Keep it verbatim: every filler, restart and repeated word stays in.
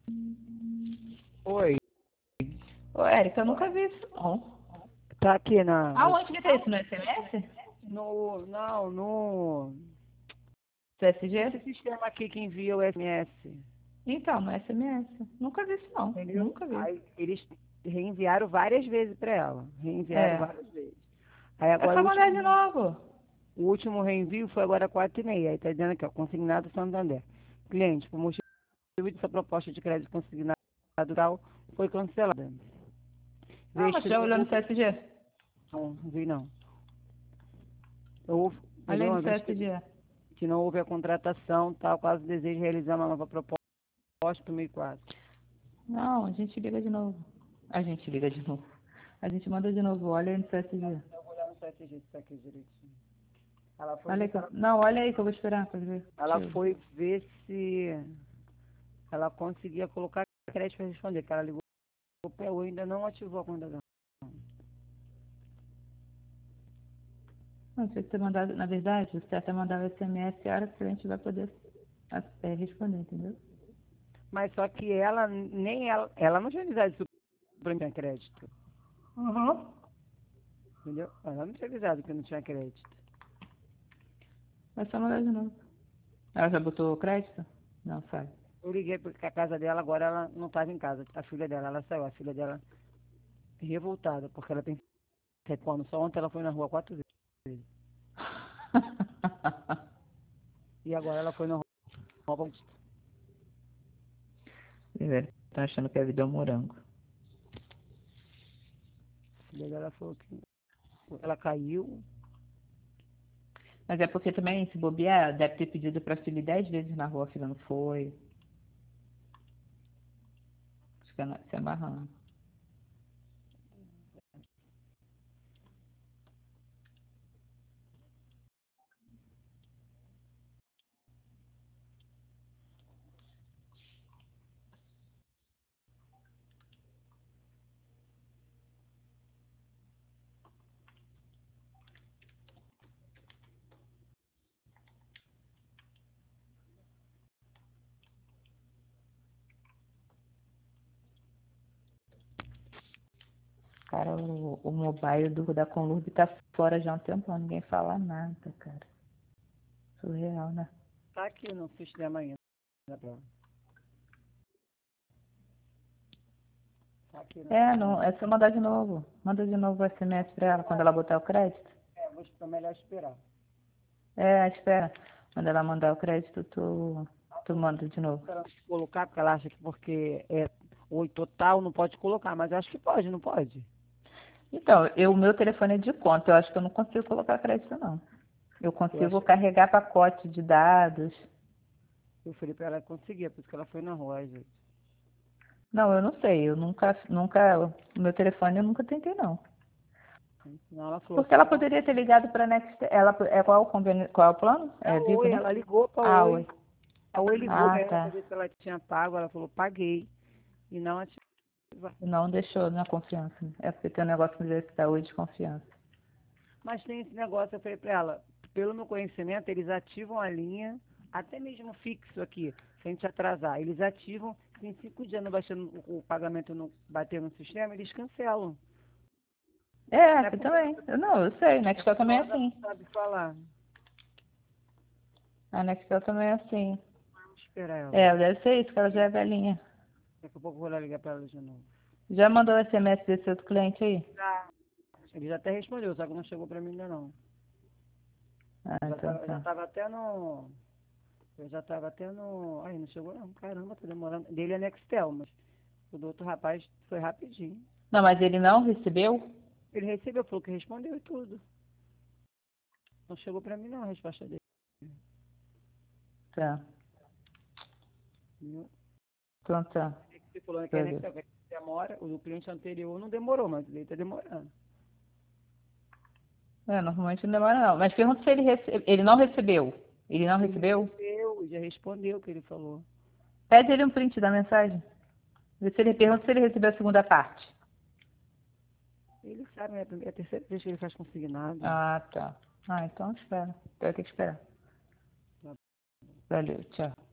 Oi, Ô, Érica, eu nunca vi isso, não. tá aqui na. No, Aonde que tá isso? No S M S? no- não, no. Esse C S G? sistema aqui que envia o S M S. Então, no S M S. Nunca vi isso, não. Entendeu? Nunca vi. Aí eles reenviaram várias vezes para ela. Reenviaram É. várias vezes. Aí É agora só o mandar de último, novo. o último reenvio foi agora quatro e meia. Aí tá dizendo aqui, ó, consignado Santander. Cliente, por motivo de sua proposta de crédito consignado tal, foi cancelada. Ah, mas já olhou no Investidor, C S G? não, não vi não. Houve, Olha aí entendeu? no Uma vez que, C S G. que não houve a contratação, tal, caso deseje realizar uma nova proposta para o meio quatro. Não, a gente liga de novo. A gente liga de novo. A gente manda de novo. Olha aí no C S G. Eu vou olhar no site se tá aqui direitinho. Ela foi Olha ver aí. se que eu- ela, Não, olha aí que eu vou esperar pra ver. ela Tio. foi ver se ela conseguia colocar crédito para responder, que ela ligou para eu ainda não ativou a conta dela. Não sei se você mandar, na verdade, você até mandar o S M S, a hora que o cliente vai poder é, responder, entendeu? Mas só que ela, nem ela, ela não tinha avisado isso para mim tinha crédito, Uhum. entendeu? Ela não tinha avisado que não tinha crédito. É só mandar de novo. Ela já botou o crédito? Não, sabe. Eu liguei porque a casa dela agora ela não estava em casa, a filha dela, ela saiu, a filha dela revoltada, porque ela tem sete anos, só ontem ela foi na rua quatro vezes. E agora ela foi na rua Paulista. Tá achando que a vida é um morango. A filha dela falou que ela caiu. Mas é porque também, se bobear, deve ter pedido pra filha ir dez vezes na rua, a filha não foi. Fica na- se amarrando. Cara, o, o mobile do, da Conlurb tá fora já há um tempão, ninguém fala nada, cara. Surreal, né? Tá aqui no sistema ainda. Tá aqui no É, sistema. não, é só mandar de novo. Manda de novo o S M S pra ela quando ela botar o crédito. É, vou é melhor esperar. É, espera. Quando ela mandar o crédito, tu, tu manda de novo. Esperando colocar, porque ela acha que porque é oi total não pode colocar, mas eu acho que pode, não pode? Então, eu, o meu telefone é de conta, eu acho que eu não consigo colocar crédito, não. Eu Eu consigo acho carregar pacote de dados. que eu falei pra ela que conseguia, por isso que ela foi na rua, gente. Não, eu não sei, eu nunca, nunca, o meu telefone eu nunca tentei, não. Senão ela falou, Porque ela não. poderia ter ligado para a Next, ela, é qual o convênio, qual é o plano? A É Vivo, Oi, né? ela ligou pra Ah, Oi. oi. A Oi ligou Ah, pra ela pra tá. ver se ela tinha pago, ela falou, paguei. E não ativa. Não deixou na confiança. É porque tem um negócio que diz que dá oi de confiança. Mas tem esse negócio, eu falei pra ela, pelo meu conhecimento, eles ativam a linha, até mesmo fixo aqui, se a gente atrasar. Eles ativam, se em cinco dias não baixando, o, o pagamento não bater no sistema, eles cancelam. É, Não é aqui porque a também. Eu, não, eu sei, é Nextel porque também ela é ainda não assim. sabe falar. A Nextel também é assim. Vamos esperar ela. É, deve ser isso, que ela já é velhinha. Daqui a pouco eu vou lá ligar pra ela de novo. Já mandou o S M S desse outro cliente aí? Já. Ele já até respondeu, só que não chegou pra mim ainda não. Ah, Já então tava, já tá. tava até no. Eu já tava até no. Ai, não chegou não. Caramba, tá demorando. Dele é Nextel, mas o do outro rapaz foi rapidinho. Não, mas ele não recebeu? Ele recebeu, falou que respondeu e tudo. Não chegou pra mim não a resposta dele. Tá. Entendeu? Então tá. Você falou que é Beleza. Nextel, que demora. O do cliente anterior não demorou, mas ele tá demorando. É, normalmente não demora não. Mas pergunta se ele recebeu. Ele não recebeu. Ele não Ele recebeu? recebeu, já respondeu o que ele falou. Pede ele um print da mensagem. Vê se ele pergunta se ele recebeu a segunda parte. Ele sabe, né? É a terceira vez que ele faz consignado. Ah, tá. Ah, então espera. Vai ter que esperar. Valeu, tchau.